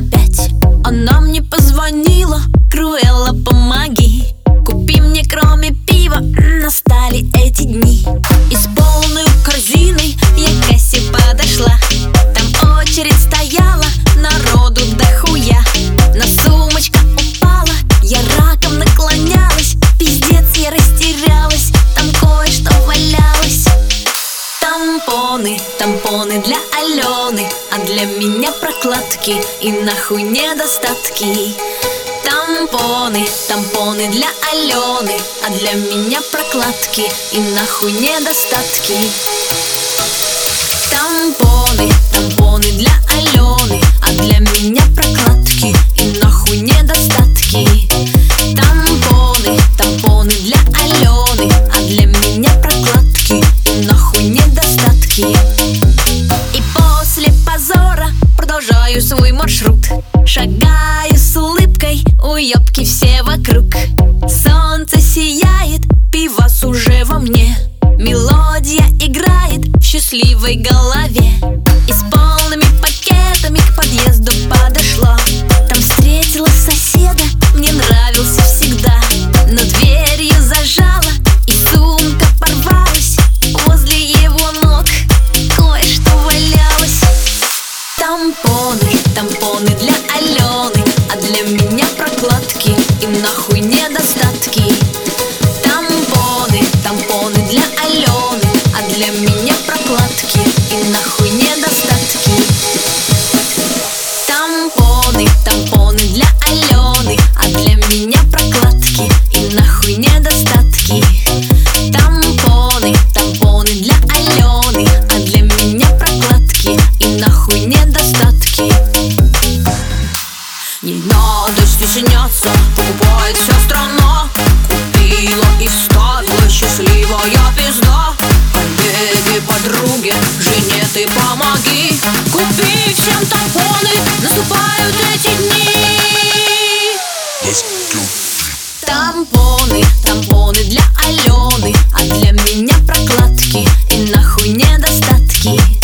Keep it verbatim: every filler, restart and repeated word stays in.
опять. Она мне позвонила: Круэлла, помоги, купи мне кроме пива. Настали эти дни, и с полной корзиной я к кассе подошла. Там очередь стояла, народу дохуя. Но сумочка упала, я раком наклонялась. Пиздец, я растерялась, там кое-что валялось. Тампоны, тампоны для Алены, а для меня прокладки и нахуй недостатки. Тампоны, тампоны для Алены, а для меня прокладки и нахуй недостатки. Тампоны, тампоны для Алены, а для меня прокладки и нахуй недостатки. Тампоны, тампоны для Алены, а для меня прокладки и нахуй недостатки. И после позора продолжаю свой маршрут, шагаю с улыбкой, уёбки все вокруг. Солнце сияет, пивас уже во мне, мелодия играет в счастливой голове. И с полными пакетами к подъезду подошла. Там встретила соседа, мне нравился всегда, но дверь ее зажала, и сумка порвалась. Возле его ног кое-что валялось. Тампоны, тампоны для Алены, а для меня прокладки и нахуй недостатки. Тампоны, тампоны для Алены, а для меня прокладки и нахуй недостатки. Тампоны, тампоны для Алены, а для меня прокладки и нахуй недостатки. Тампоны, тампоны для Алены, а для меня прокладки и нахуй недостатки. Не надо стесняться, покупает вся страна. Купила и вставила, счастливая пизда. Коллеге, подруге, жене ты помоги, купи всем тампоны, наступают эти дни. Тампоны, тампоны для Алены, а для меня прокладки и нахуй недостатки.